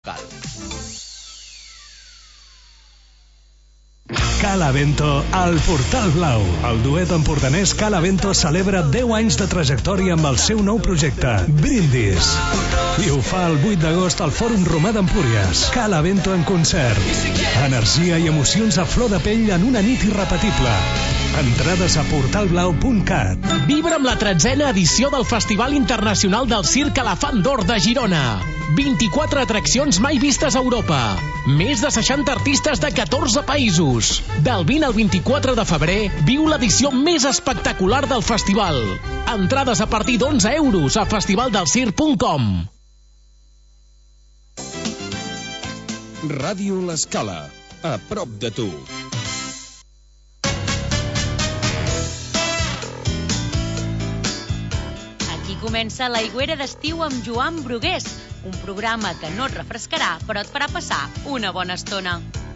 Calavento al Portal Blau. El duet empordanès Calavento celebra 10 anys de trajectòria amb el seu nou projecte, Brindis. I ho fa el 8 d'agost al Fòrum Romà d'Empúries. Calavento en concert. Energia i emocions a flor de pell en una nit irrepetible. Entrades a portalblau.cat. Vibra amb la 13a edició del Festival Internacional del Circ Elefant d'Or de Girona. 24 atraccions mai vistes a Europa. Més de 60 artistes de 14 països. Del 20 al 24 de febrer, viu l'edició més espectacular del festival. Entrades a partir d'11 euros a festivaldelcirc.com. Ràdio L'Escala, a prop de tu. Aquí comença l'Aigüera d'estiu amb Joan Brugués, un programa que no et refrescarà, però et farà passar una bona estona.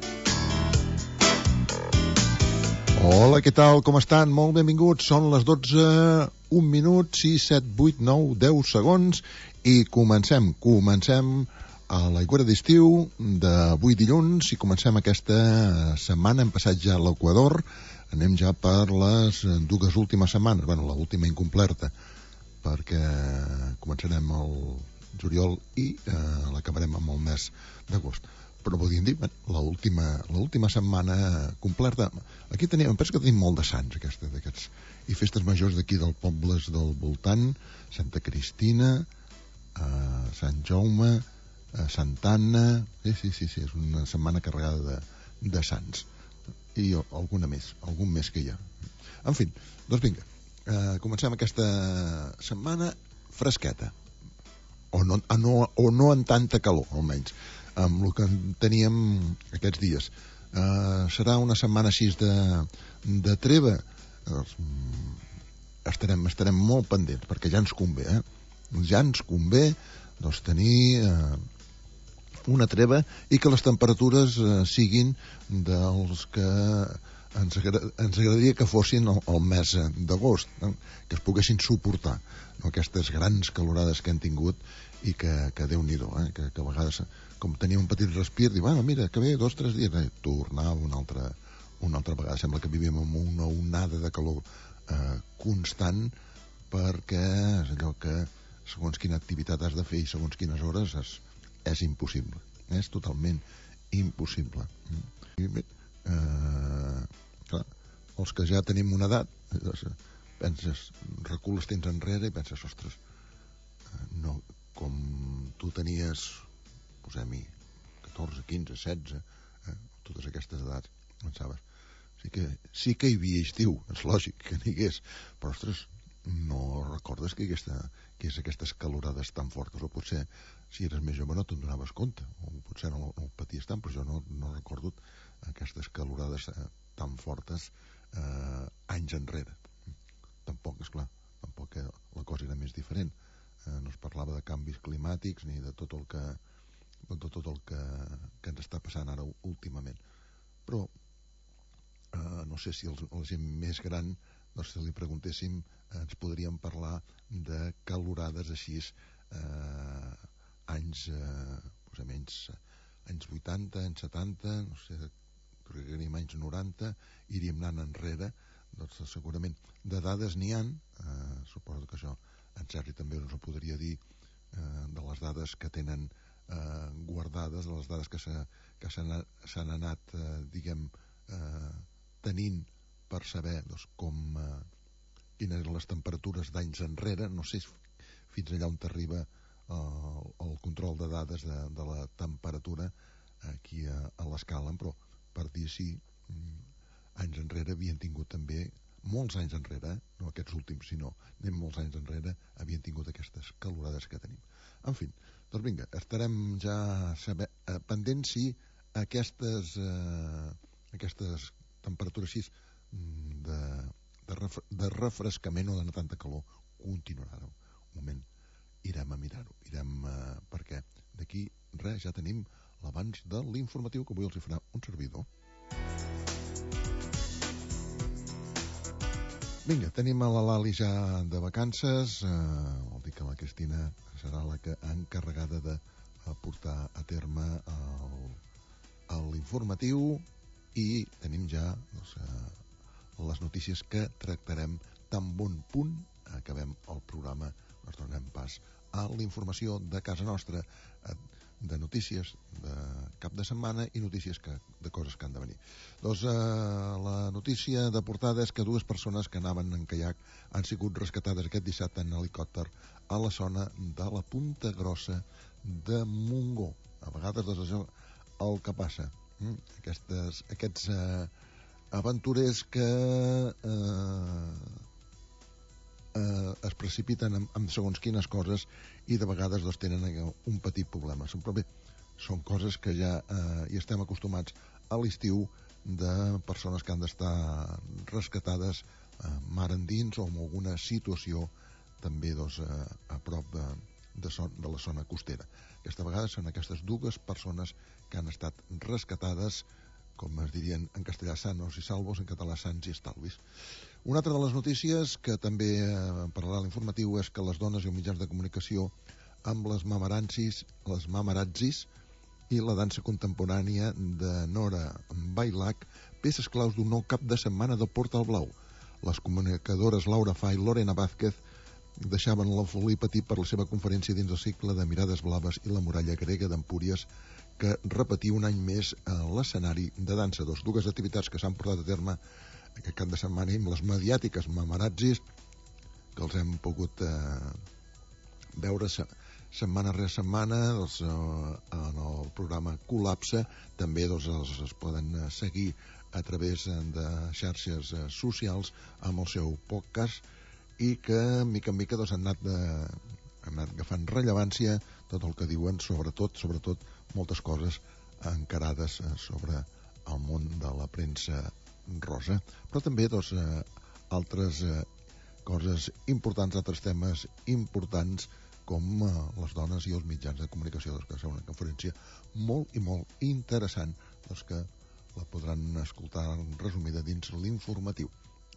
Hola, què tal? Com estan? Molt benvinguts. Són les 12, 1 minut, 6, 7, 8, 9, 10 segons i comencem a l'Aigüera d'estiu d'avui dilluns i comencem aquesta setmana. Hem passat ja a l'Equador, anem ja per les dues últimes setmanes, l'última incompleta, perquè començarem el juliol i l'acabarem amb el mes d'agost. Però podríem dir, l'última setmana completa. Aquí em penso que tenim molt de sants, d'aquests, i festes majors d'aquí dels pobles del voltant, Santa Cristina, Sant Jaume, Santa Anna. Sí, és una setmana carregada de sants. I algun més que hi ha. En fi, doncs vinga, comencem aquesta setmana fresqueta, o no en tanta calor, almenys, amb el que teníem aquests dies. Serà una setmana així de treva. Estarem molt pendents, perquè ja ens convé, ja ens convé doncs, tenir una treva i que les temperatures siguin dels que ens agradaria que fossin el mes d'agost, que es poguessin suportar, no? Aquestes grans calorades que hem tingut i que Déu-n'hi-do, que a vegades, com tenia un petit respir, diu, mira, que bé, 2 o 3 dies, tornava una altra vegada. Sembla que vivim en una onada de calor constant, perquè és allò que segons quina activitat has de fer i segons quines hores és impossible, és totalment impossible. I bé, clar, els que ja tenim una edat, penses, recules temps enrere i penses, ostres, no, com tu tenies, posem-hi, 14, 15, 16, totes aquestes edats, pensaves, sí que hi havia estiu, és lògic que n'hi hagués, però, ostres, no recordes que hi hagués aquestes calorades tan fortes, o potser, si eres més jove no te'n donaves compte, o potser no paties tant, però jo no recordo aquestes calorades tan fortes anys enrere. Tampoc, esclar, tampoc la cosa era més diferent. No es parlava de canvis climàtics ni de tot el que ens està passant ara últimament. Però no sé si la gent més gran, doncs, si li preguntéssim, ens podríem parlar de calorades així anys 80, anys 70, no sé, tornaríem anys 90, iríem anant enrere, doncs segurament de dades n'hi han, suposo que això en Sergi també us ho podria dir, de les dades que tenen guardades, de les dades que s'han anat, tenint per saber doncs, quines eren les temperatures d'anys enrere. No sé fins allà on t'arriba el control de dades de la temperatura aquí a l'escala, però per dir sí, anys enrere havien tingut també, molts anys enrere, no aquests últims, sinó anem molts anys enrere, havien tingut aquestes calorades que tenim. En fi, doncs vinga, estarem ja pendents si aquestes temperatures així de refrescament o de no tanta calor continuaran. Un moment, irem a mirar-ho, perquè d'aquí res, ja tenim l'abans de l'informatiu que avui els farà un servidor. Vinga, tenim a la Lali ja de vacances, vol dir que la Cristina serà la encarregada de portar a terme l'informatiu i tenim ja les notícies que tractarem. Tan bon punt acabem el programa, doncs donem pas a l'informació de casa nostra, de notícies de cap de setmana i notícies de coses que han de venir. Doncs la notícia de portada és que 2 persones que anaven en caiac han sigut rescatades aquest dissabte en helicòpter a la zona de la Punta Grossa de Montgó. A vegades és això el que passa. Aquests aventurers que es precipiten amb segons quines coses i de vegades tenen un petit problema. Són coses que ja hi estem acostumats a l'estiu, de persones que han d'estar rescatades mar endins o en alguna situació també a prop de la zona costera. Aquesta vegada són aquestes 2 persones que han estat rescatades, com es dirien en castellà, sanos i salvos, en català sans i estalvis. Una altra de les notícies que també parlarà l'informatiu és que les dones i els mitjans de comunicació amb les mamarazzis i la dansa contemporània de Nora Bailac, peces claus d'un nou cap de setmana del Portal Blau. Les comunicadores Laura Fa i Lorena Vázquez deixaven l'alfolí petit per la seva conferència dins el cicle de Mirades Blaves i la muralla grega d'Empúries, que repetia un any més a l'escenari de dansa. 2 activitats que s'han portat a terme aquest cap de setmana amb les mediàtiques mamarazzis, que els hem pogut veure setmana rere setmana en el programa Col·lapse. També es poden seguir a través de xarxes socials amb el seu podcast, i que mica en mica han anat agafant rellevància tot el que diuen, sobretot moltes coses encarades sobre el món de la premsa rosa, però també altres coses importants, altres temes importants, com les dones i els mitjans de comunicació, que serà una conferència molt i molt interessant, que la podran escoltar resumida dins l'informatiu,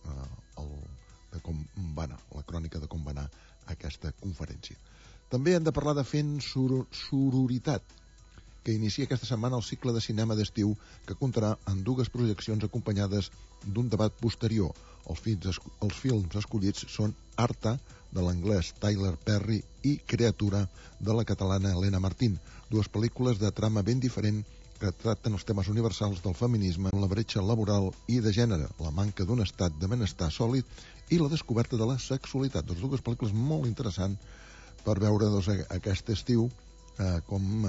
de com va anar, la crònica de com va anar aquesta conferència. També hem de parlar de Fent Sororitat, que inicia aquesta setmana el cicle de cinema d'estiu, que comptarà amb 2 projeccions acompanyades d'un debat posterior. Els films escollits són Arta, de l'anglès Tyler Perry, i Creatura, de la catalana Helena Martín, 2 pel·lícules de trama ben diferent que tracten els temes universals del feminisme, la bretxa laboral i de gènere, la manca d'un estat de benestar sòlid i la descoberta de la sexualitat. 2 pel·lícules molt interessants per veure aquest estiu com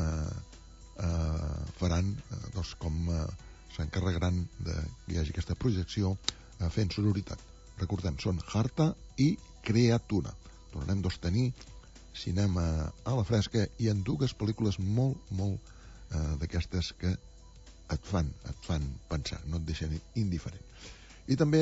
faran, com s'encarregaran que hi hagi aquesta projecció Fent Sororitat. Recordem, són Harta i Creatura. Tornarem a tenir cinema a la fresca i en 2 pel·lícules molt d'aquestes que et fan pensar, no et deixen indiferent. I també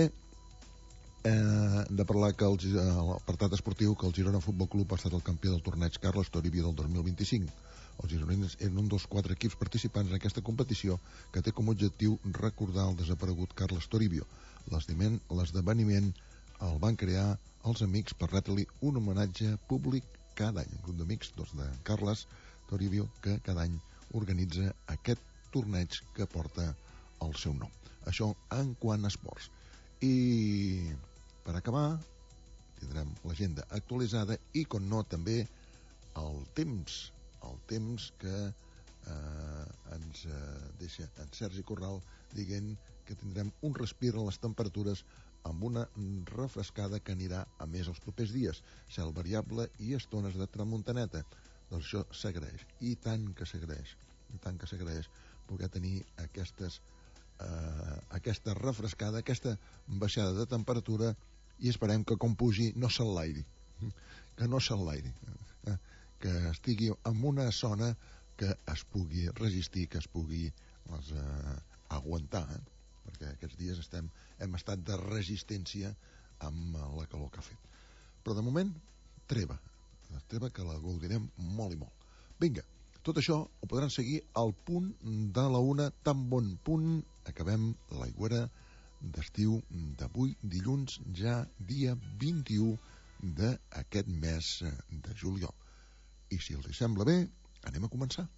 de parlar que l'apartat esportiu, que el Girona Futbol Club ha estat el campió del torneig Carles Toribio del 2025. Els gironins eren un dels 4 equips participants en aquesta competició, que té com a objectiu recordar el desaparegut Carles Toribio. L'esdeveniment el van crear els amics per retre-li un homenatge públic cada any. Un grup d'amics de Carles Toribio que cada any organitza aquest torneig que porta el seu nom. Això en quant a esports. I per acabar tindrem l'agenda actualitzada i, com no, també el temps que ens deixa en Sergi Corral dient que tindrem un respir a les temperatures amb una refrescada que anirà a més els propers dies, cel variable i estones de tramuntaneta. Doncs això s'agraeix, i tant que s'agraeix poder tenir aquesta refrescada, aquesta baixada de temperatura, i esperem que com pugi no s'enlairi, que estigui en una zona que es pugui resistir, que es pugui aguantar, perquè aquests dies hem estat de resistència amb la calor que ha fet. Però de moment, treva que la gaudirem molt i molt. Vinga, tot això ho podran seguir al punt de la 1, tan bon punt acabem l'aigüera d'estiu d'avui, dilluns, ja dia 21 d'aquest mes de juliol. I si els sembla bé, anem a començar.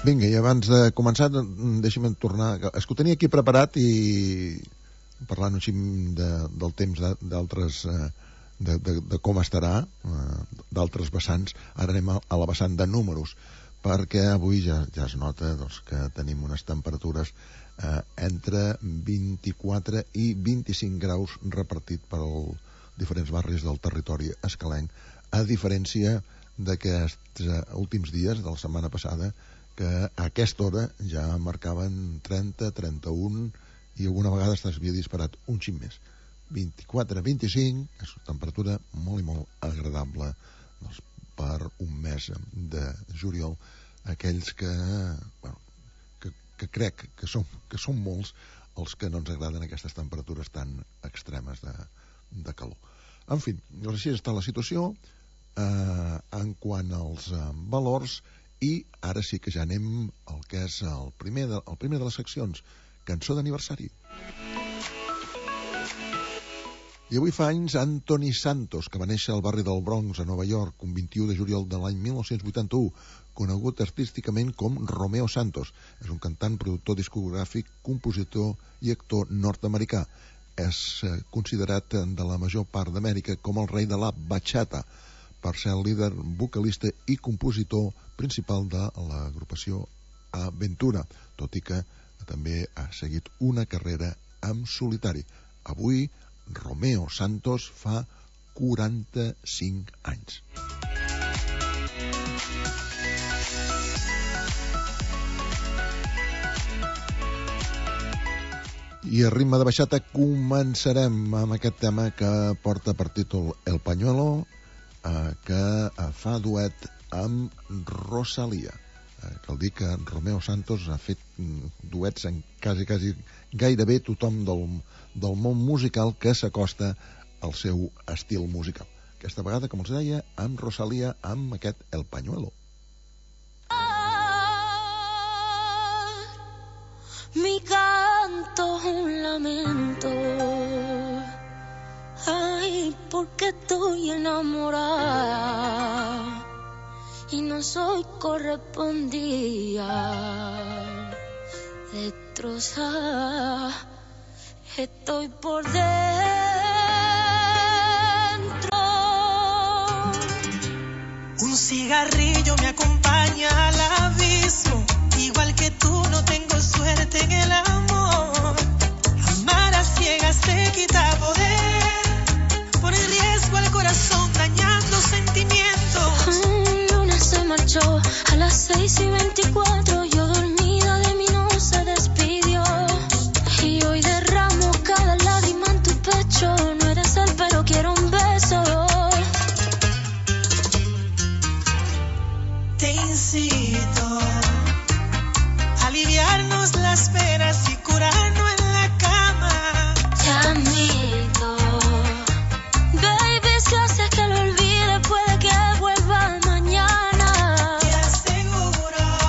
Vinga, i abans de començar, deixi'm tornar... És que ho tenia aquí preparat i parlant així del temps d'altres... de com estarà, d'altres vessants. Ara anem a la vessant de números, perquè avui ja es nota que tenim unes temperatures entre 24 i 25 graus repartit per diferents barris del territori escalenc, a diferència d'aquests últims dies de la setmana passada, que a aquesta hora ja marcaven 30, 31 i alguna vegada s'havia disparat un xic més. 24, 25, és una temperatura molt i molt agradable per un mes de juliol. Aquells que crec que són molts els que no ens agraden aquestes temperatures tan extremes de calor. En fi, doncs així està la situació en quant als valors, i ara sí que ja anem al que és el primer de les seccions, cançó d'aniversari. I avui fa anys Anthony Santos, que va néixer al barri del Bronx, a Nova York, un 21 de juliol de l'any 1981, conegut artísticament com Romeo Santos. És un cantant, productor discogràfic, compositor i actor nord-americà. És considerat de la major part d'Amèrica com el rei de la bachata, per ser el líder, vocalista i compositor principal de l'agrupació Aventura, tot i que també ha seguit una carrera en solitari. Avui, Romeo Santos fa 45 anys. I a ritme de baixata començarem amb aquest tema que porta per títol El Pañuelo, que fa duet amb Rosalía. Cal dir que Romeo Santos ha fet duets en quasi gairebé tothom del món musical que s'acosta al seu estil musical. Aquesta vegada, com els deia, amb Rosalía, amb aquest El Pañuelo. Mi canto es un lamento. Ay, porque estoy enamorada y no soy correspondida. Destrozada estoy por dentro. Un cigarrillo me acompaña al abismo. Igual que tú no tengo suerte en el amor. Amar a ciegas te quita poder. Pone en riesgo al corazón, dañando sentimientos. Luna se marchó a las 6:24. Yo dormida de mí no se despidió. Y hoy derramo cada lágrima en tu pecho. No eres él, pero quiero un beso. Te incito a aliviarnos las penas y curarnos en la cama. Te admito, baby, si haces que lo olvide puede que vuelva mañana. Te aseguro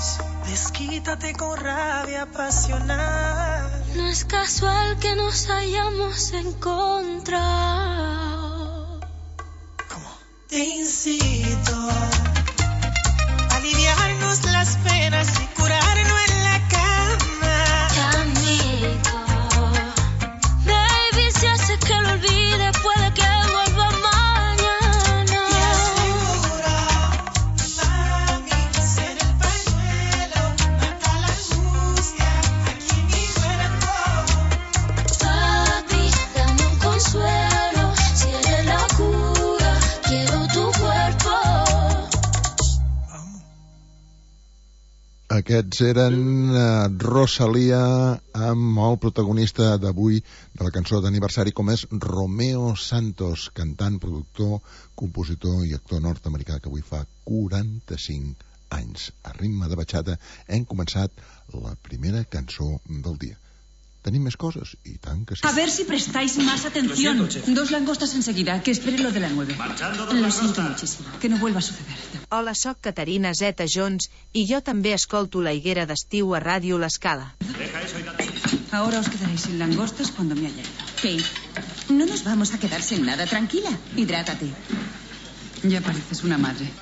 Desquítate con rabia pasional. No es casual que nos hayamos encontrado. ¿Cómo? Te incito a aliviarnos las penas y curarnos en la cama. Amito, baby, si hace que lo olvide, puede que vuelva mañana. Te aseguro, mami, ser el pañuelo mata la angustia aquí en mi cuerpo. Papi, dame un consuelo, si eres la cura, quiero tu cuerpo. Aquests eren Rosalía amb el protagonista d'avui de la cançó d'aniversari, com és Romeo Santos, cantant, productor, compositor i actor nord-americà que avui fa 45 anys. A ritme de batxata hem començat la primera cançó del dia. Tenim més coses? I tant que sí. A ver si prestáis más atención. Lo siento, chef. 2 langostas enseguida, que espere lo de la 9. Marchando dos Lo siento langostas. muchísimo. Que no vuelva a suceder. Hola, sóc Caterina Zeta Jones i jo també escolto la higuera d'estiu a Ràdio L'Escala. Deja eso y date. Ahora os quedaréis sin langostas cuando me haya ido. Kate, no nos vamos a quedar sin nada. Tranquila. Hidrátate. Ya pareces una madre.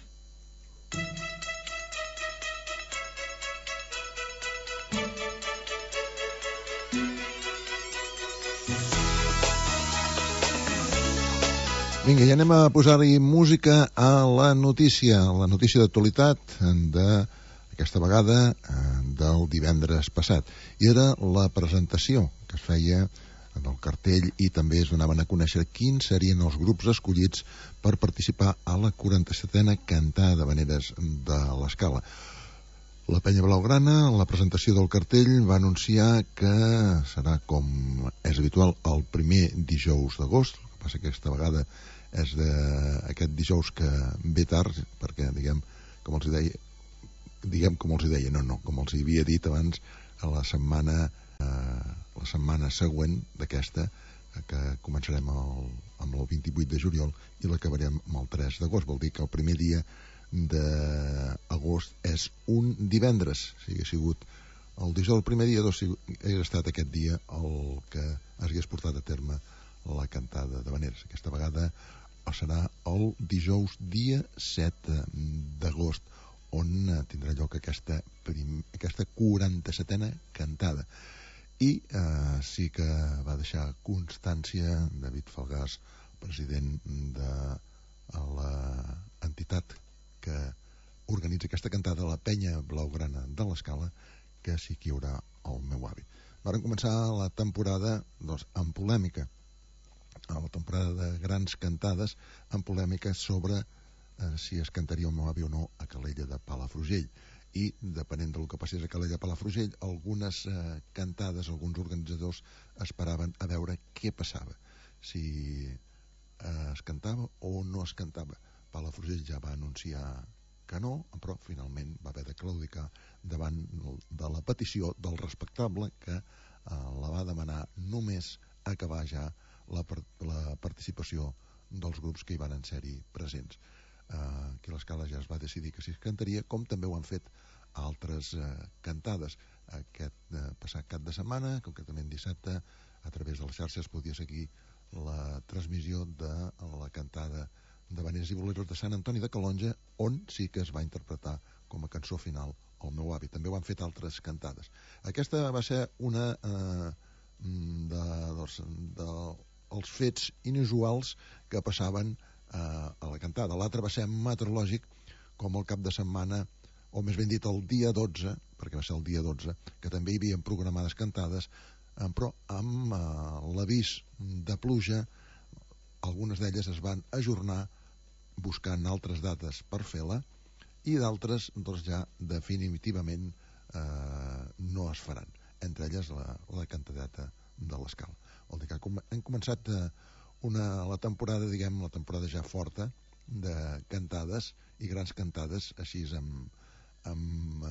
Vinga, ja anem a posar-hi música a la notícia d'actualitat d'aquesta vegada del divendres passat. I era la presentació que es feia en el cartell i també es donaven a conèixer quins serien els grups escollits per participar a la 47a cantada d'havaneres de l'Escala. La Penya Blaugrana, en la presentació del cartell, va anunciar que serà, com és habitual, el primer dijous d'agost. El que passa que aquesta vegada és aquest dijous que ve tard, perquè, com els havia dit abans, a la setmana següent d'aquesta, que començarem amb el 28 de juliol i l'acabarem amb el 3 d'agost. Vol dir que el primer dia d'agost és un divendres. Si hagués sigut el dijous el primer dia, doncs hauria estat aquest dia el que s'hagués portat a terme la cantada d'havaneres. Aquesta vegada serà el dijous dia 7 d'agost, on tindrà lloc aquesta 47a cantada. I sí que va deixar constància David Falgàs, president de l'entitat que organitza aquesta cantada, la Penya Blaugrana de l'Escala, que sí que hi haurà el meu avi. Varen començar la temporada amb polèmica, a la temporada de grans cantades, amb polèmica sobre si es cantaria el meu avi o no a Calella de Palafrugell. I, depenent del que passés a Calella de Palafrugell, algunes cantades, alguns organitzadors esperaven a veure què passava, si es cantava o no es cantava. Palafrugell ja va anunciar que no, però finalment va haver de claudicar davant de la petició del respectable, que la va demanar només acabar ja la participació dels grups que hi van ser-hi presents. Aquí a l'Escala ja es va decidir que s'hi cantaria, com també ho han fet altres cantades. Aquest passat cap de setmana, concretament dissabte, a través de les xarxes podia seguir la transmissió de la cantada d'havaneres i boleros de Sant Antoni de Calonja, on sí que es va interpretar com a cançó final El meu avi. També ho han fet altres cantades. Aquesta va ser una dels fets inusuals que passaven a la cantada. L'altre va ser meteorològic, com el cap de setmana, o més ben dit el dia 12, perquè va ser el dia 12, que també hi havia programades cantades, però amb l'avís de pluja, algunes d'elles es van ajornar buscant altres dates per fer-la, i d'altres ja definitivament no es faran, entre elles la cantadeta de l'Escala. Vol dir que hem començat la temporada, la temporada ja forta de cantades i grans cantades, així amb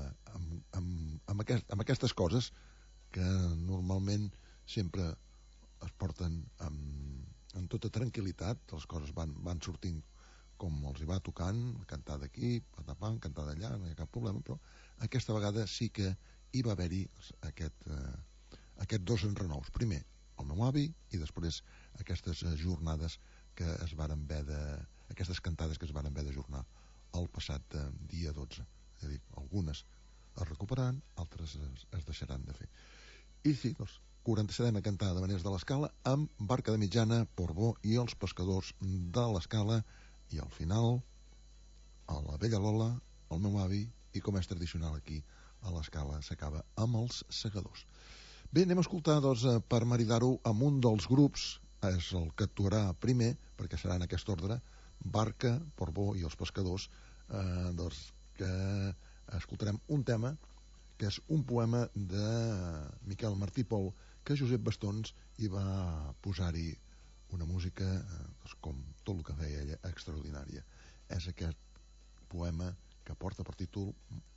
aquestes coses que normalment sempre es porten amb tota tranquil·litat, les coses van sortint com els hi va tocant, cantar d'aquí, patapam, cantar d'allà, no hi ha cap problema, però aquesta vegada sí que hi va haver-hi aquests dos enrenous. Primer, el meu avi, i després aquestes jornades que es varen haver aquestes cantades que es varen haver d'ajornar el passat dia 12. És a dir, algunes es recuperaran, altres es deixaran de fer. I sí, doncs, 47a cantada de Maneres de l'Escala amb Barca de Mitjana, Portbó i els Pescadors de l'Escala, i al final a la Vella Lola, el meu avi, i com és tradicional aquí a l'Escala s'acaba amb els Segadors. Bé, anem a escoltar, doncs, per maridar-ho amb un dels grups, és el que actuarà primer, perquè serà en aquest ordre, Barca, Portbó i els Pescadors, doncs que escoltarem un tema que és un poema de Miquel Martí i Pol, que Josep Bastons hi va posar-hi una música, doncs, com tot el que feia ella, extraordinària. És aquest poema que porta per títol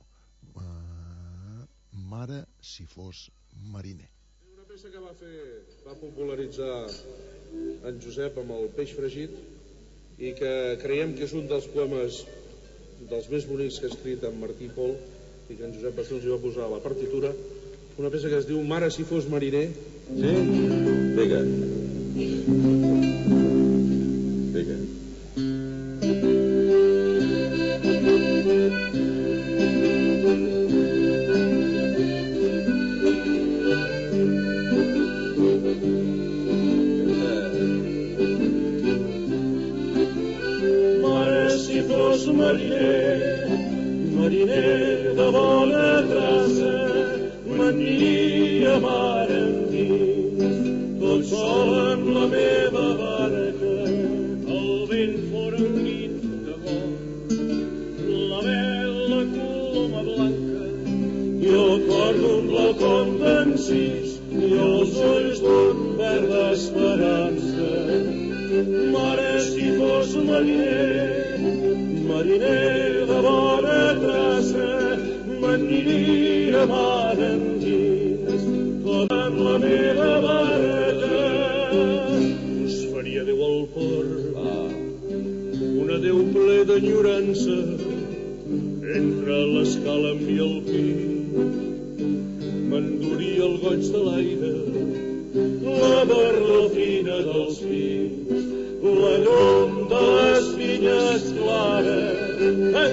Mare si fos mariner. Una peça que va popularitzar en Josep amb el peix fregit i que creiem que és un dels poemes dels més bonics que ha escrit en Martí i Pol i que en Josep Bastons hi va posar a la partitura, una peça que es diu Mare si fos mariner. Sí? Vinga. Vinga. Mare si fos mariner, mariner de bona traça, m'aniria mar endins, tot sol en la meva barca, el vent fora un nit de gol, la vela coloma blanca, i el cor d'un blacon d'encís, i els ulls d'un verd d'esperança. Mare si fos mariner, mariner de bona traça, m'aniria mar endins, tot en la meva barca. Us faria Déu al port, un adéu ple d'enyorança, entre l'Escala i el Pi. M'enduria el goig de l'aire, la barrofina dels pins, la llum de les vinyes clares.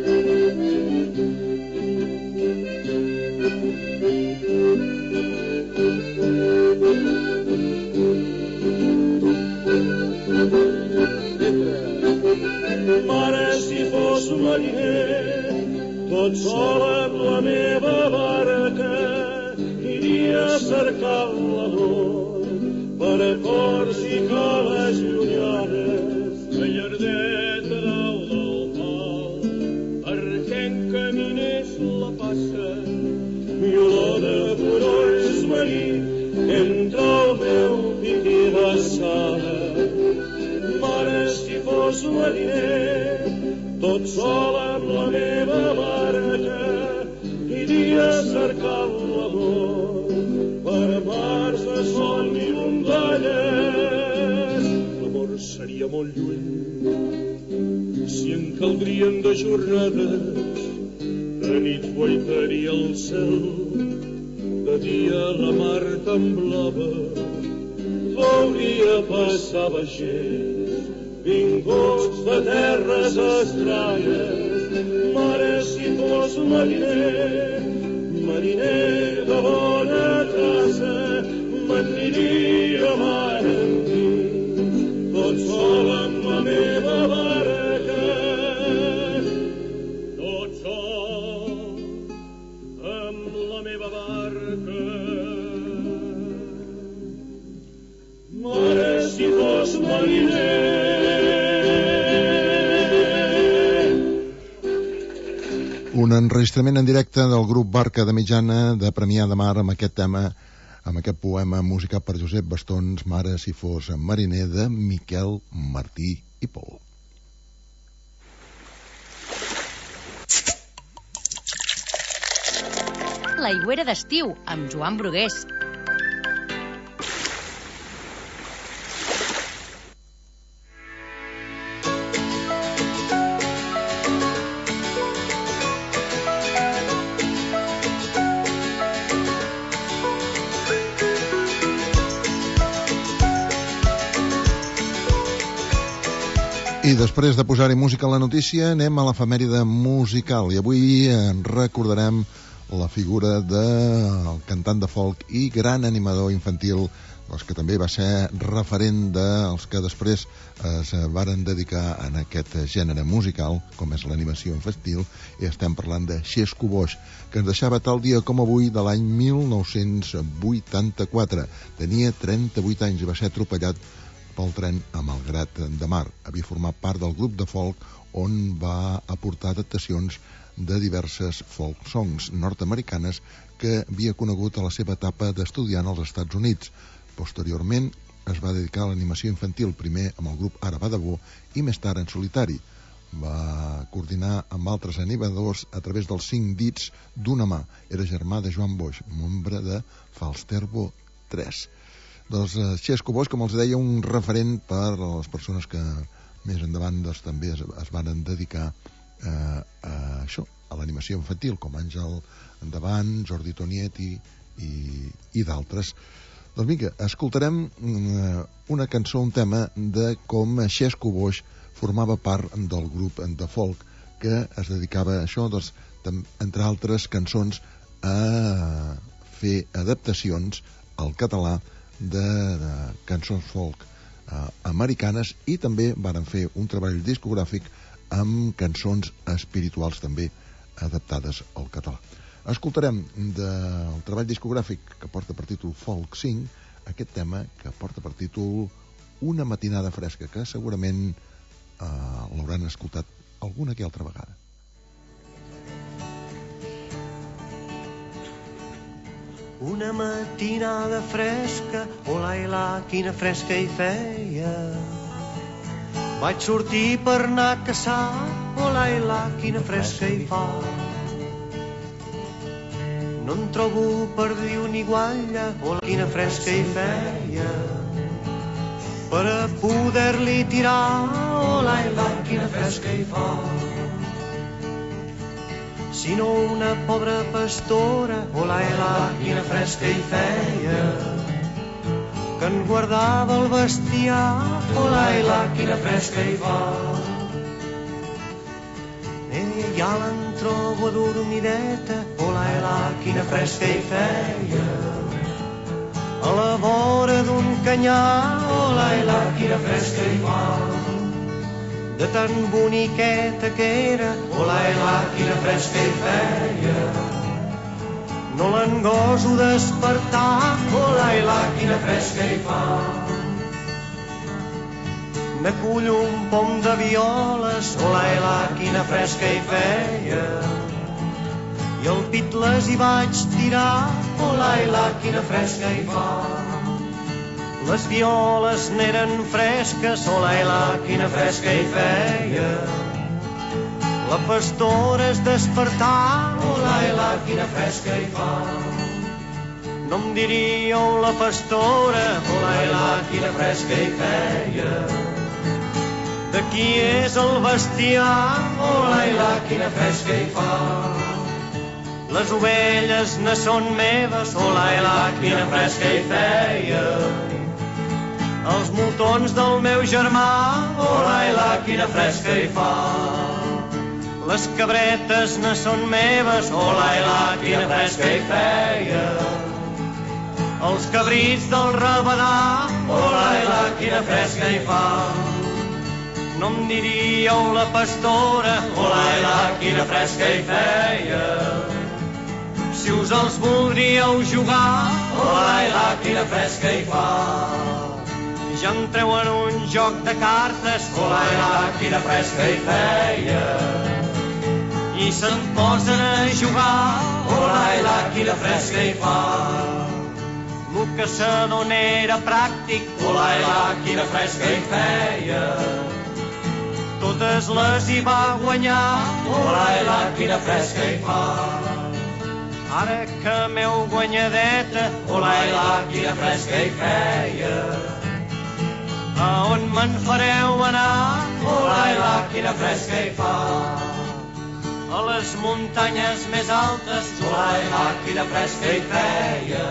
Mare, si fos mariner, tot sol en la meva barca, iria a cercar l'amor per a cors i cales llunyanes, gallardeta dalt del pal, perquè encaminés la passa, i olor de corolls marí entre el meu pit i la sala. Mare, si fos mariner, tot sol en la meva barca, iria a cercar l'amor per a mars de sol i rondalles. L'amor seria molt lluny si en caldrien de jornades, de nit guaitaria el cel, de dia la mar temblava, veuria passar vaixells vinguts de terres estranyes. Mare, si fos mariner, mariner de bona traça, m'aniria mar endins, tot sol amb la meva barca, tot sol amb la meva barca. Mare, si fos mariner. Un enregistrament en directe del grup Barca de Mitjana de Premià de Mar amb aquest tema, amb aquest poema musicat per Josep Bastons, Mare, si fos mariner, de Miquel Martí i Pol. L'aigüera d'estiu, amb Joan Brugués. I després de posar-hi música a la notícia, anem a l'efemèride musical. I avui recordarem la figura del cantant de folk i gran animador infantil, que també va ser referent dels que després es varen dedicar en aquest gènere musical, com és l'animació infantil, i estem parlant de Xesco Boix, que ens deixava tal dia com avui de l'any 1984. Tenia 38 anys i va ser atropellat pel tren a Malgrat de Mar. Havia format part del grup de folk on va aportar adaptacions de diverses folk songs nord-americanes que havia conegut a la seva etapa d'estudiant als Estats Units. Posteriorment es va dedicar a l'animació infantil, primer amb el grup Ara va de bo i més tard en solitari. Va coordinar amb altres animadors a través dels 5 dits d'una mà. Era germà de Joan Boix, membre de Falsterbo 3. Doncs Xesco Boix, com els deia, un referent per a les persones que més endavant també es van dedicar a això, a l'animació infantil, com Àngel Endavant, Jordi Tonietti i d'altres. Doncs vinga, escoltarem una cançó, un tema de com Xesco Boix formava part del grup de folk que es dedicava a això, doncs, entre altres cançons, a fer adaptacions al català de cançons folk americanes, i també varen fer un treball discogràfic amb cançons espirituals també adaptades al català. Escoltarem del treball discogràfic que porta per títol Folk 5 aquest tema que porta per títol Una matinada fresca, que segurament l'hauran escoltat alguna que altra vegada. Una matinada fresca, hola, quina fresca hi feia. Vaig sortir per anar a caçar, hola, quina fresca hi fa. No en trobo perdiu ni guatlla, hola, quina fresca hi feia. Per a poder-li tirar, hola, quina fresca hi fa. Sinó una pobra pastora, hola, quina fresca hi feia, que en guardava el bestiar, hola, quina fresca hi fa. Ja l'en trobo adormideta, hola, quina fresca hi feia, a la vora d'un canyar, hola, quina fresca hi fa. De tan boniqueta que era, hola, quina fresca hi feia. No l'engoso despertar, hola, quina fresca hi fa. M'acullo un pom de violes, hola, quina fresca hi feia. I el pit les hi vaig tirar, hola, quina fresca hi fa. Les violes n'eren fresques, hola, quina fresca hi feia. La pastora es despertà, hola, quina fresca hi fa. No em diríeu la pastora, hola, quina fresca hi feia. De qui és el bestiar, hola, quina fresca hi fa. Les ovelles ne són meves, hola, quina fresca hi feia. Els moltons del meu germà, hola, quina fresca hi fa. Les cabretes no són meves, hola, quina fresca hi feia. Els cabrits del Rabadà, hola, quina fresca hi fa. No em diríeu la pastora, hola, quina fresca hi feia. Si us els voldríeu jugar, hola, quina fresca hi fa. Ja entreu en un joc de cartes, hola, quina fresca hi feia. I se'n posen a jugar, hola, quina fresca hi fa. Lo caçador n'era pràctic, hola, quina fresca hi feia. Totes les hi va guanyar, hola, quina fresca hi fa. Ara que m'heu guanyadeta, hola, quina fresca hi feia. A on me'n fareu anar, hola, quina fresca hi fa. A les muntanyes més altes, hola, quina fresca hi feia.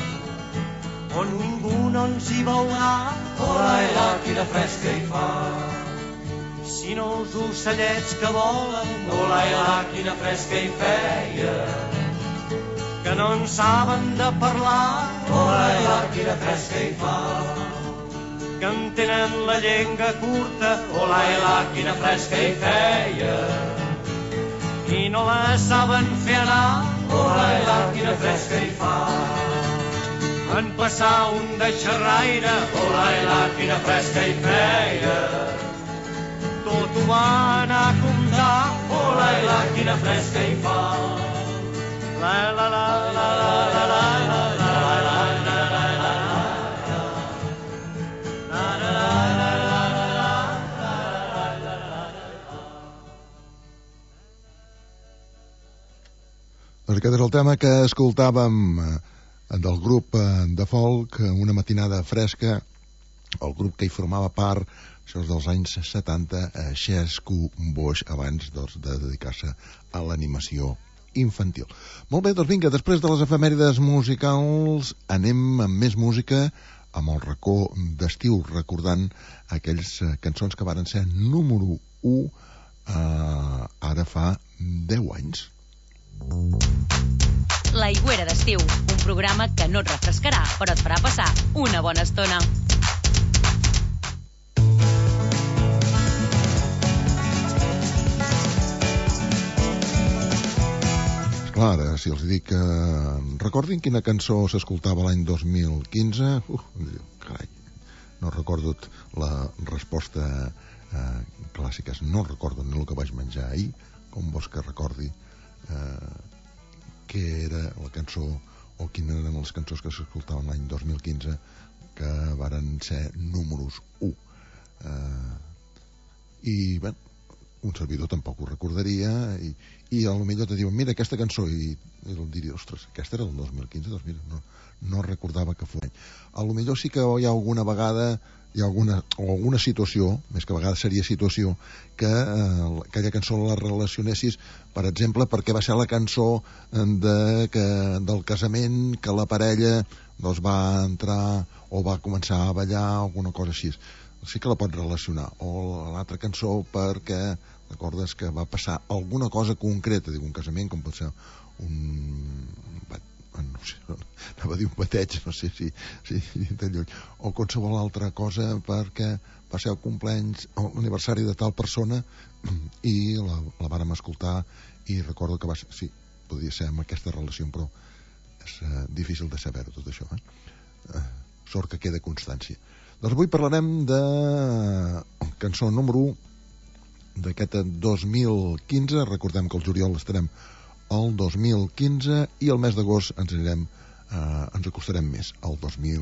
On ningú no ens hi veurà, hola, quina fresca hi fa. sinó els ocellets que volen. Oh, la, quina fresca hi feia, que no en saben de parlar. Oh, la, quina fresca hi fa, que en tenen la llengua curta. Oh, la, quina fresca hi feia, i no la saben fer anar. Oh, la, quina fresca hi fa, en passar un de xerraire. Oh, la, quina fresca hi feia, tot ho va anar a comptar. Oh, la, quina fresca hi fa, la, la, la, la, la, la, la, la, la, la, la, la, Doncs aquest és el tema que escoltàvem del grup de folk, Una matinada fresca, el grup que hi formava part, això és dels anys 70, Xesco Boix, abans de dedicar-se a l'animació infantil. Molt bé, doncs vinga, després de les efemèrides musicals anem amb més música, amb el racó d'estiu, recordant aquells cançons que varen ser número 1 ara fa 10 anys. L'Aigüera d'estiu, un programa que no et refrescarà, però et farà passar una bona estona. Esclar, si els dic que recordin quina cançó s'escoltava l'any 2015, carai, no recordo la resposta clàssica, no recordo ni el que vaig menjar ahir, com vols que recordi què era la cançó o quines eren les cançons que s'escoltaven l'any 2015 que varen ser números 1. I bé, un servidor tampoc ho recordaria i a lo millor te diuen, mira aquesta cançó, i el diria, ostres, aquesta era del 2015, doncs mira, no recordava que fos. A lo millor sí que hi ha alguna vegada hi ha alguna situació, més que a vegades seria situació, que aquella cançó la relacionessis, per exemple, perquè va ser la cançó del casament que la parella doncs, va entrar o va començar a ballar, alguna cosa així. Sí que la pots relacionar. O l'altra cançó perquè recordes que va passar alguna cosa concreta, dic un casament, com pot ser no sé, anava a dir un bateig, no sé si de lluny, o qualsevol altra cosa perquè va ser el cumpleaños, l'aniversari de tal persona i la vàrem escoltar i recordo que va ser, sí, podria ser amb aquesta relació, però és difícil de saber tot això, sort que queda constància. Doncs avui parlarem de cançó número 1 d'aquest 2015. Recordem que el juliol estarem el 2015 i el mes d'agost ens acostarem més al 2000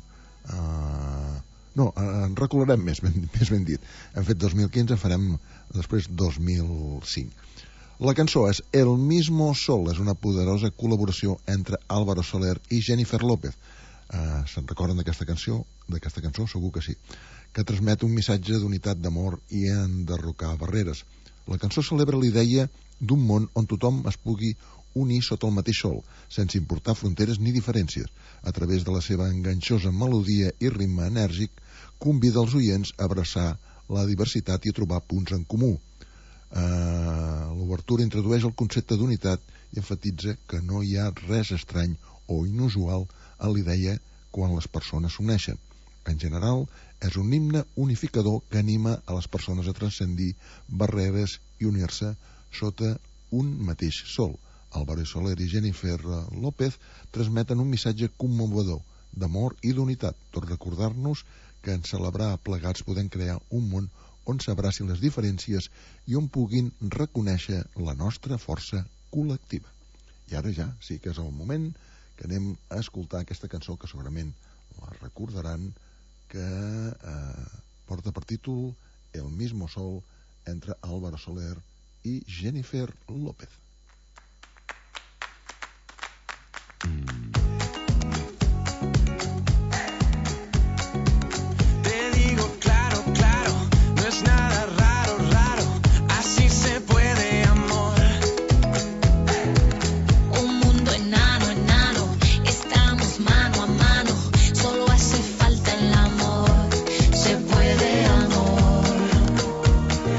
ens recularem més ben dit. Hem fet 2015, farem després 2005. La cançó és El mismo sol, és una poderosa col·laboració entre Álvaro Soler i Jennifer López. Se'n recorden d'aquesta cançó? Segur que sí, que transmet un missatge d'unitat, d'amor i enderrocar barreres. La cançó celebra l'idea d'un món on tothom es pugui unir sota el mateix sol, sense importar fronteres ni diferències. A través de la seva enganxosa melodia i ritme enèrgic, convida els oients a abraçar la diversitat i a trobar punts en comú. L'obertura introdueix el concepte d'unitat i enfatitza que no hi ha res estrany o inusual a l'idea quan les persones s'uneixen. En general, és un himne unificador que anima a les persones a transcendir barreres i unir-se sota un mateix sol. Álvaro Soler i Jennifer López transmeten un missatge commovedor d'amor i d'unitat, tot recordar-nos que en celebrar plegats podem crear un món on s'abracin les diferències i on puguin reconèixer la nostra força col·lectiva. I ara ja sí que és el moment que anem a escoltar aquesta cançó que segurament la recordaran, que porta per títol El mismo sol, entre Álvaro Soler i Jennifer López. Te digo claro, claro, no es nada raro, raro, así se puede, amor. Un mundo enano, enano, estamos mano a mano, solo hace falta el amor, se puede, amor.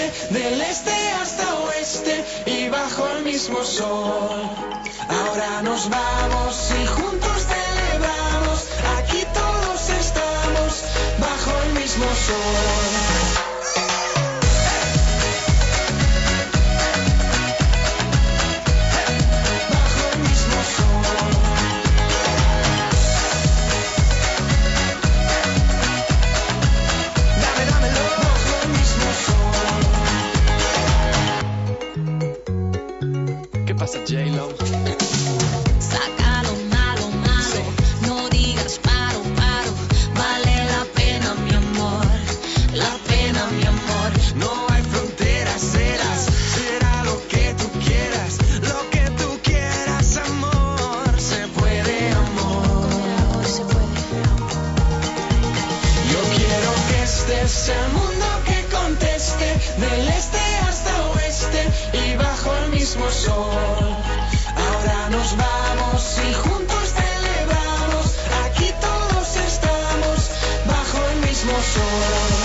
del este hasta oeste y bajo el mismo sol. Ahora nos vamos y juntos celebramos, aquí todos estamos bajo el mismo sol. J-Lo. Saca lo malo, malo, no digas paro, paro, vale la pena mi amor, la pena mi amor. No hay fronteras, será lo que tú quieras, amor, se puede amor. Yo quiero que este sea el mundo que conteste, del este hasta oeste y bajo el mismo sol. Ahora nos vamos y juntos celebramos, aquí todos estamos bajo el mismo sol.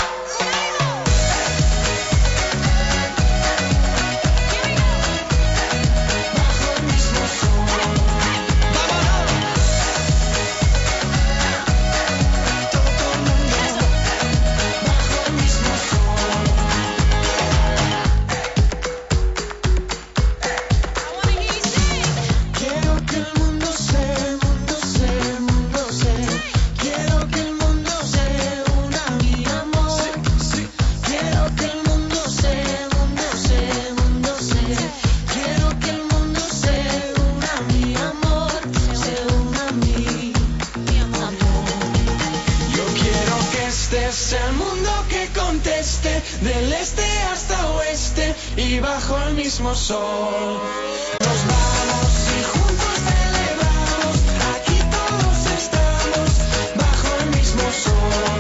Del este hasta oeste y bajo el mismo sol. Nos vamos y juntos celebramos, aquí todos estamos bajo el mismo sol.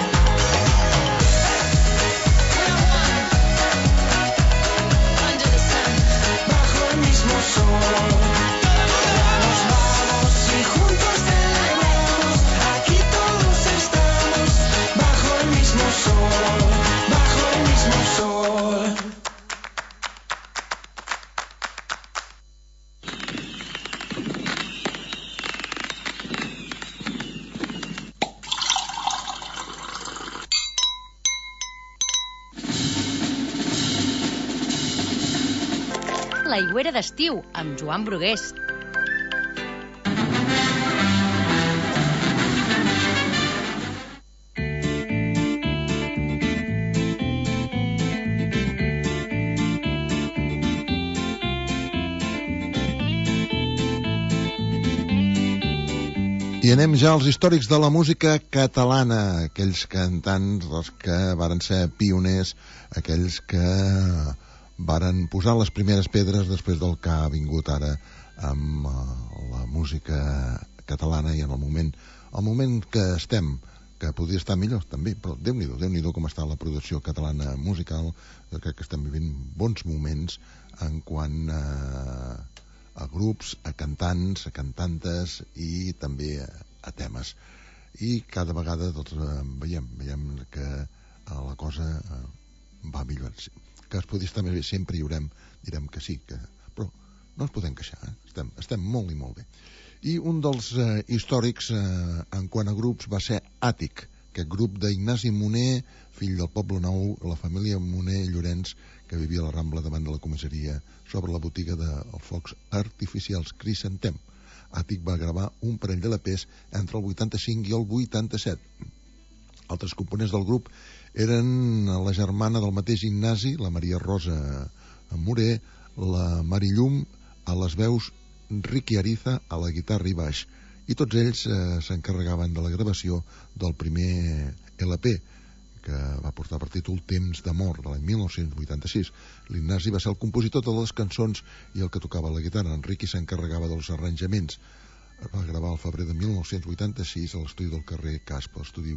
Bajo el mismo sol. Nos vamos y juntos celebramos, aquí todos estamos bajo el mismo sol. L'aigüera d'estiu, amb Joan Brugués. I anem ja als històrics de la música catalana, aquells cantants els que varen ser pioners, aquells que varen posar les primeres pedres després del que ha vingut ara amb la música catalana i en el moment que estem, que podria estar millor també, però Déu-n'hi-do com està la producció catalana musical. Jo crec que estem vivint bons moments en quant a grups, a cantants, a cantantes i també a temes. I cada vegada doncs, veiem que la cosa va millor. Que es podria estar més bé, sempre direm que sí, però no ens podem queixar, estem molt i molt bé. I un dels històrics en quant a grups va ser Àtic, aquest grup d'Ignasi Moner, fill del Poble Nou, la família Moner Llorenç, que vivia a la Rambla davant de la comissaria sobre la botiga dels focs artificials Crisantem. Àtic va gravar un parell de LPs entre el 85 i el 87. Altres components del grup eren la germana del mateix Ignasi, la Maria Rosa Morer, la Mari Llum, a les veus Riqui Ariza, a la guitarra i baix, i tots ells s'encarregaven de la gravació del primer LP, que va portar per títol Temps d'amor, de l'any 1986. L'Ignasi va ser el compositor de les cançons i el que tocava la guitarra. En Riqui s'encarregava dels arranjaments. Va gravar al febrer de 1986 a l'estudi del carrer Caspa, l'estudi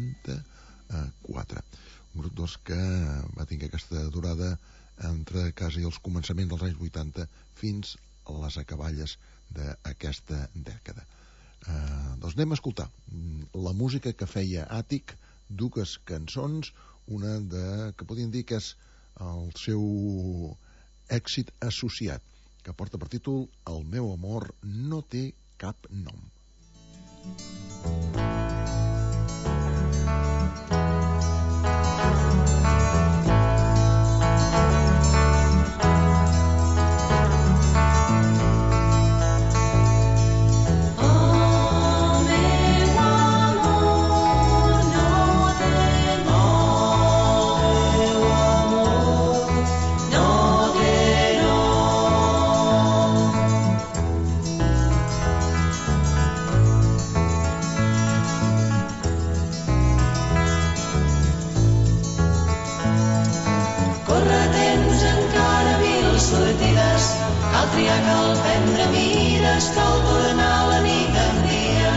84. Un grup que va tenir aquesta durada entre quasi els començaments dels anys 80 fins a les acaballes d'aquesta dècada. Doncs anem a escoltar la música que feia Àtic, dues cançons, una que podríem dir que és el seu èxit associat, que porta per títol El meu amor no té cap nom. Cal prendre mires, cal tornar la nit en dia.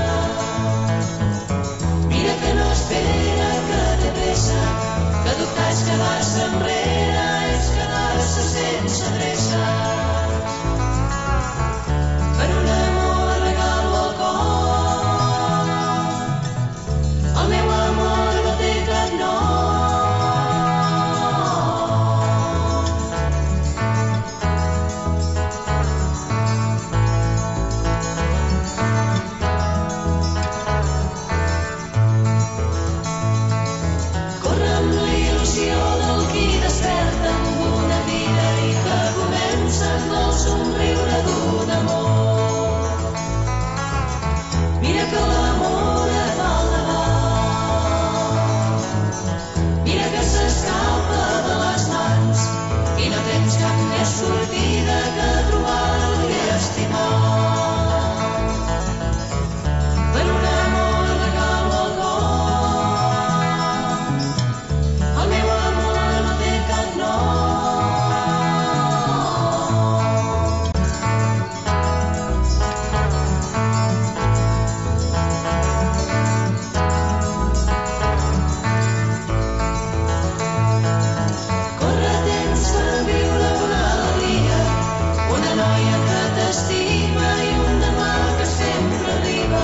Mira que no espera, que té pressa, que dubtar és quedar-se enrere, és quedar-se sense adreça. Per un amor regalo el cor, el meu amor no té cap nom. Sortida que trobar-lo i estimar. Per un amor regalo el cor, el meu amor no té cap nom. Corre temps per viure una noia que t'estima i un demà que sempre arriba.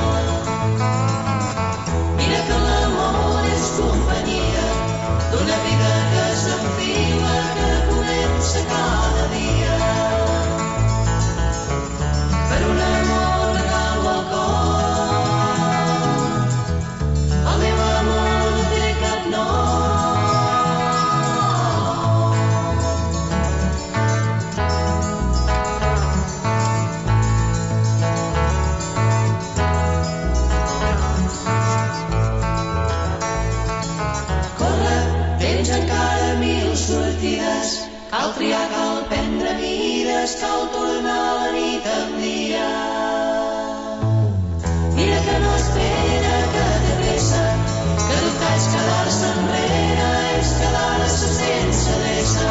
Mira que l'amor és companyia d'una vida que s'enfila, que comença cada dia. Per un amor regalo el cor, el meu amor no té cap nom. Cal triar, cal prendre mires, cal tornar la nit en dia. Mira que no espera, que té pressa, que dubtar és quedar-se enrere, és quedar-se sense adreça.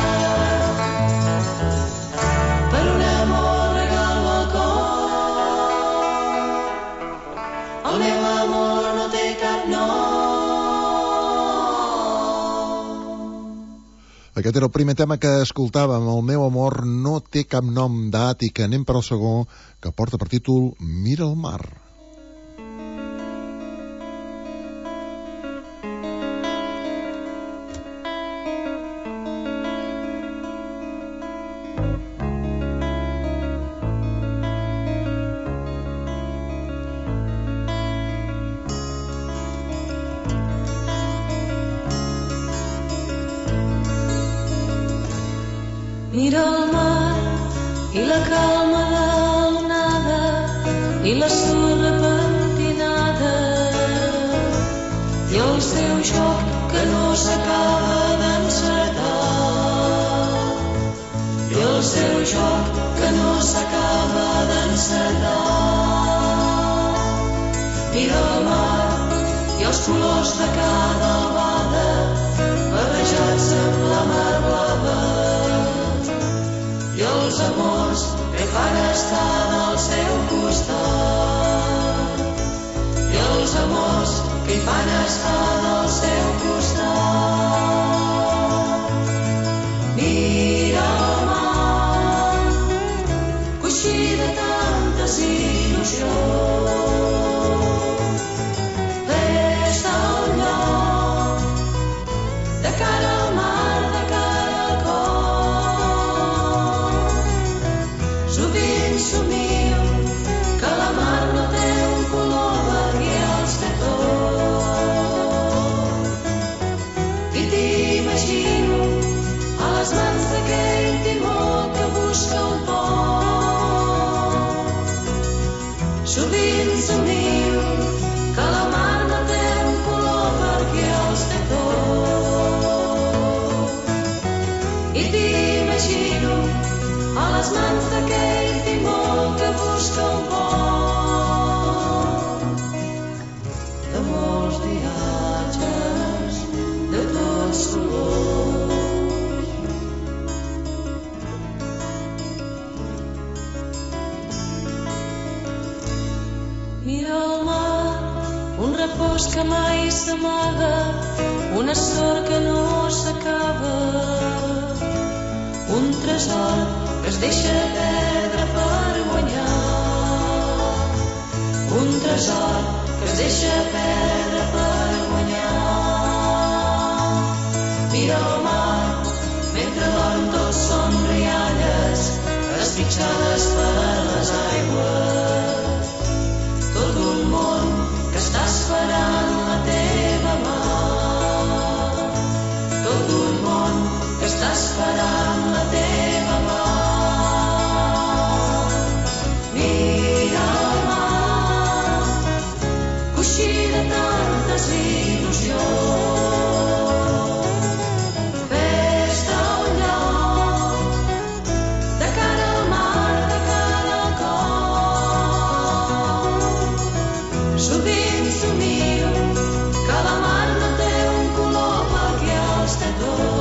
Per un amor regalo el cor, el meu amor no té cap nom. Aquest era el primer tema que escoltàvem, El meu amor no té cap nom, d'Àtica. Anem per al segon, que porta per títol Mira el mar. Mira el mar i la calma de l'onada i la sorra pentinada i el seu joc que no s'acaba d'encetar, i el seu joc que no s'acaba d'encetar. Mira el mar i els colors de cada albada barrejats amb la mar blava, i els amors que fan estar del seu costat, i els amors que hi fan estar del seu costat. Mira el mar, coixí de tantes il·lusions, des del lloc de cara al mar. I t'imagino a les mans d'aquell timó que busca un pont de molts viatges de tots colors. Mira el mar, un repòs que mai s'amaga, una sort que no s'acaba, un tresor que es deixa perdre per guanyar, un tresor que es deixa perdre per guanyar. Mira el mar, mentre dorm tots són rialles esquitxades per les aigües, tot un món que està esperant la teva mà, tot un món que està esperant la teva mà. Mira el mar, coixí de tantes il·lusions, fes-te un lloc de cara al mar, de cara al cor. Sovint somio que la mar no té un color perquè els té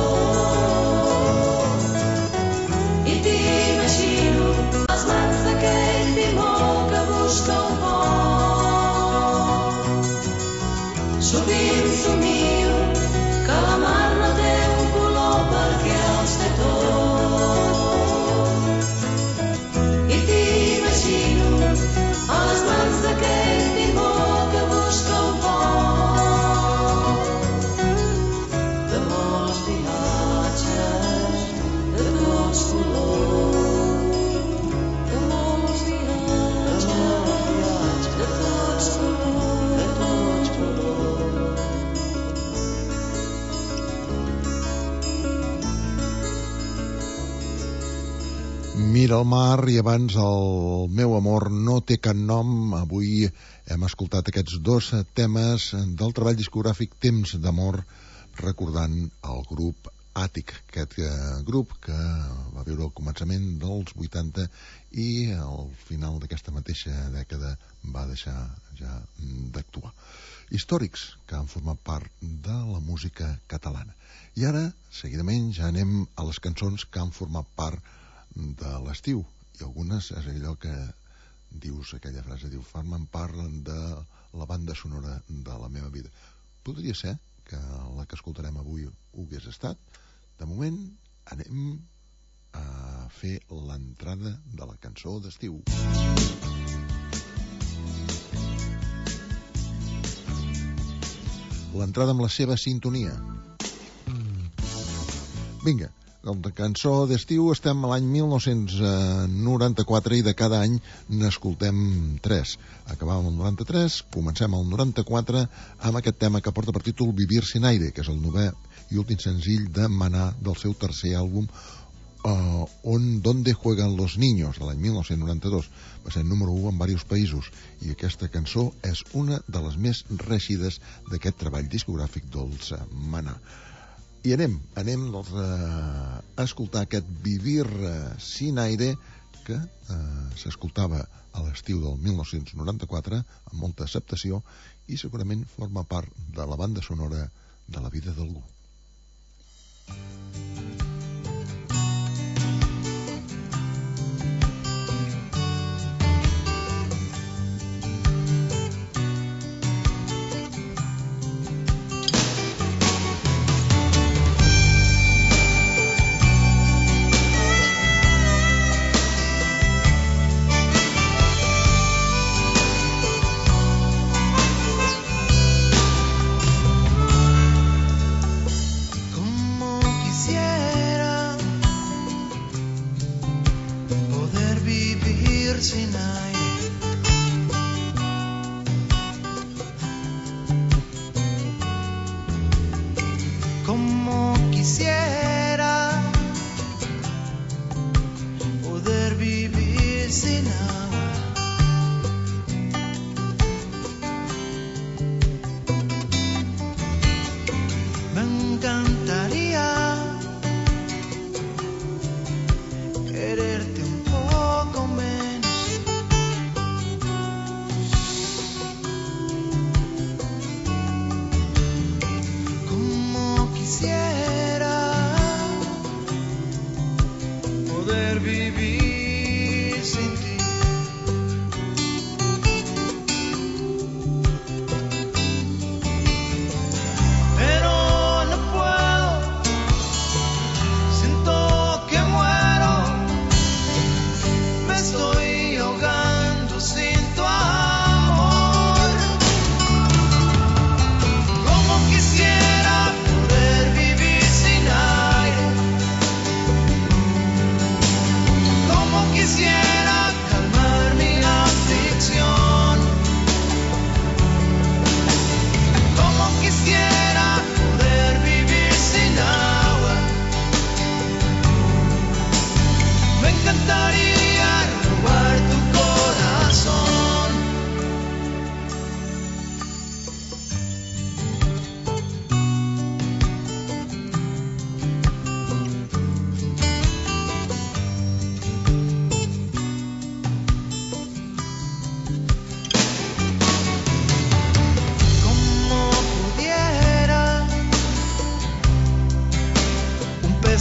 tot. I t'imagino a les mans d'aquell timó que busca un pont. Sovint somio que la mar no té un color perquè els té tot. I t'imagino a les mans d'aquell timó que busca un pont de molts viatges de tots colors, de molts viatges de tots colors, de tots colors. Mira el mar i abans el meu amor no té cap nom. Avui hem escoltat aquests dos temes del treball discogràfic Temps d'amor, recordant el grup Àtic, aquest grup que va viure el començament dels 80 i al final d'aquesta mateixa dècada va deixar ja d'actuar. Històrics que han format part de la música catalana. I ara, seguidament, ja anem a les cançons que han format part de l'estiu, i algunes és allò que dius, aquella frase, diu, formen part de la banda sonora de la meva vida. Podria ser que la que escoltarem avui ho hagués estat. De moment anem a fer l'entrada de la cançó d'estiu. L'entrada amb la seva sintonia. Vinga, la cançó d'estiu, estem a l'any 1994 i de cada any n'escoltem 3. Acabàvem el 93, comencem el 94 amb aquest tema que porta per títol Vivir sin aire, que és el 9è i últim senzill de Maná del seu tercer àlbum Donde juegan los niños, de l'any 1992. Va ser número 1 en diversos països i aquesta cançó és una de les més reeixides d'aquest treball discogràfic dels Maná. I anem a escoltar aquest Vivir sin aire que s'escoltava a l'estiu del 1994 amb molta acceptació i segurament forma part de la banda sonora de la vida d'algú.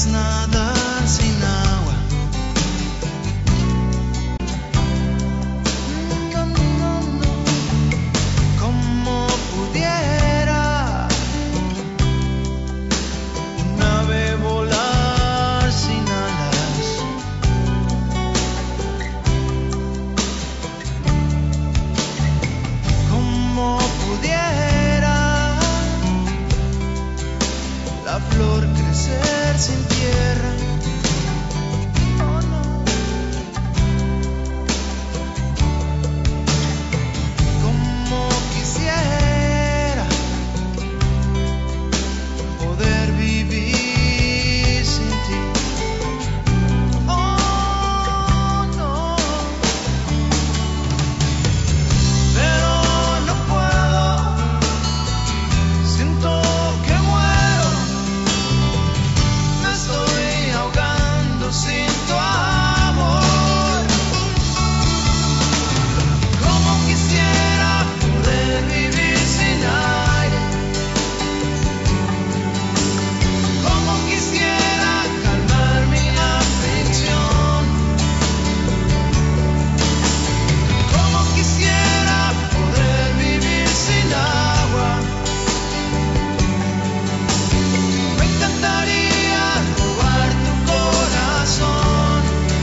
es nadar sin agua. Como pudiera un ave volar sin alas. Como pudiera la flor crecer sin tierra. Oh, no. Como quisiera poder vivir sin ti. Oh, no. Pero no puedo. Siento que muero. Me estoy ahogando sin tu amor. Como quisiera poder vivir sin aire. Como quisiera calmar mi aflicción. Como quisiera poder vivir sin agua. Me encantaría robar tu corazón.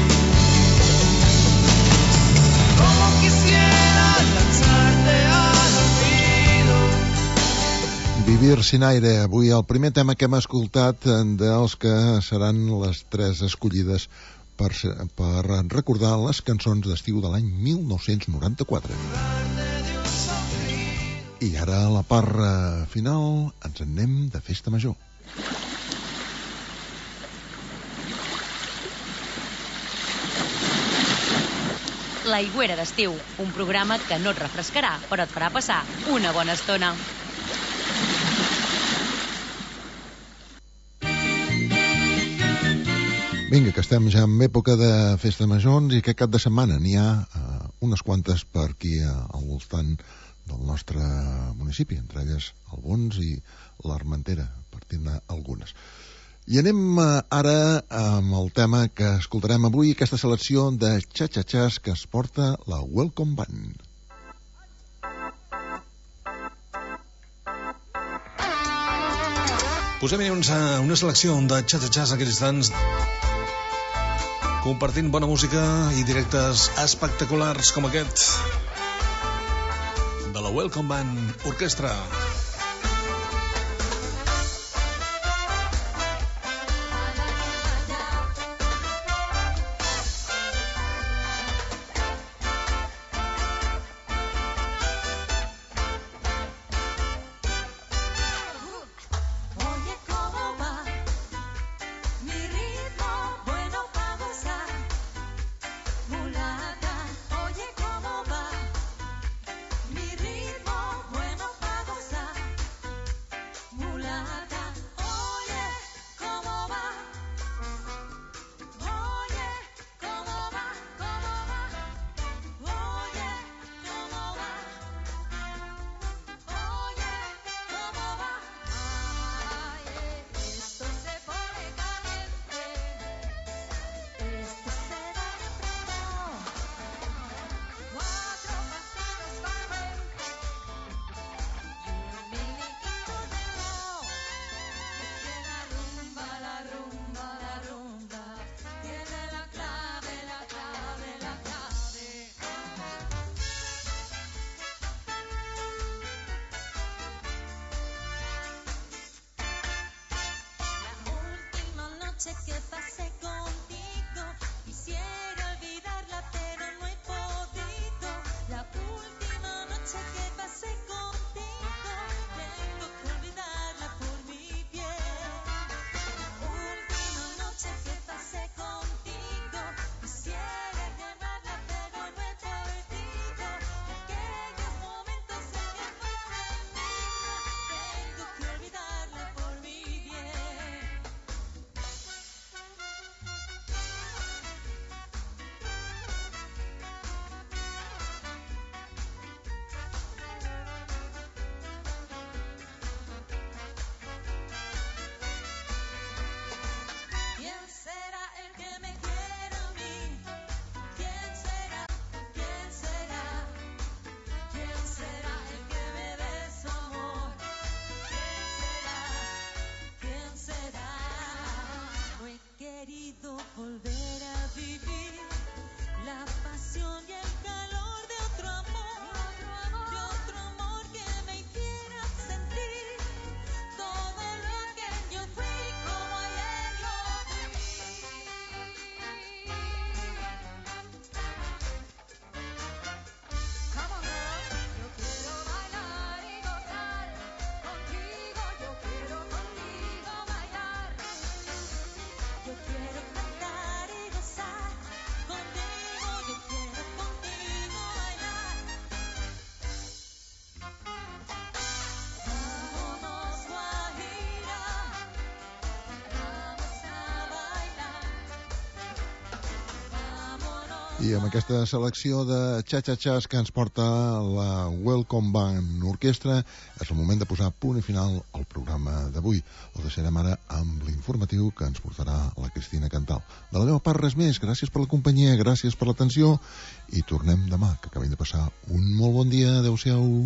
Como quisiera lanzarte al olvido. Vivir sin aire, avui el primer tema que hem escoltat dels que seran les 3 escollides per recordar les cançons d'estiu de l'any 1994. I ara a la part final ens en anem de festa major. L'Aigüera d'estiu, un programa que no et refrescarà, però et farà passar una bona estona. Vinga, que estem ja en època de festa majors i aquest cap de setmana n'hi ha unes quantes per aquí al voltant del nostre municipi, entre elles Albons i l'Armentera, per dir-ne algunes. I anem ara amb el tema que escoltarem avui, aquesta selecció de xa-xa-xas que es porta la Welcome Band. Posem-hi una selecció de xa-xa-xas en aquests instants, compartint bona música i directes espectaculars com aquest de la Welcome Band Orquestra. Oye cómo va mi ritmo bueno para gozar, mulata. Oye cómo va mi ritmo bueno para gozar. prohibido volver a vivir la pasión y el calor de otro amor que me hiciera sentir todo lo que yo fui como ayer lo Come on, girl. Yo quiero bailar y gozar contigo, yo quiero contigo bailar. Yo quiero cantar y gozar contigo, yo quiero contigo bailar. Vámonos, Guajira, vamos a bailar. I amb aquesta selecció de xa-xa-xas que ens porta la Welcome Band Orquestra és el moment de posar punt i final al programa d'avui. El deixarem ara amb l'informatiu que ens portarà la Cristina Cantal. De la meva part res més, gràcies per la companyia, gràcies per l'atenció i tornem demà, que acabem de passar un molt bon dia. Adéu-siau.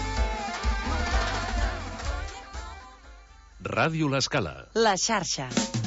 Ràdio L'Escala. La xarxa.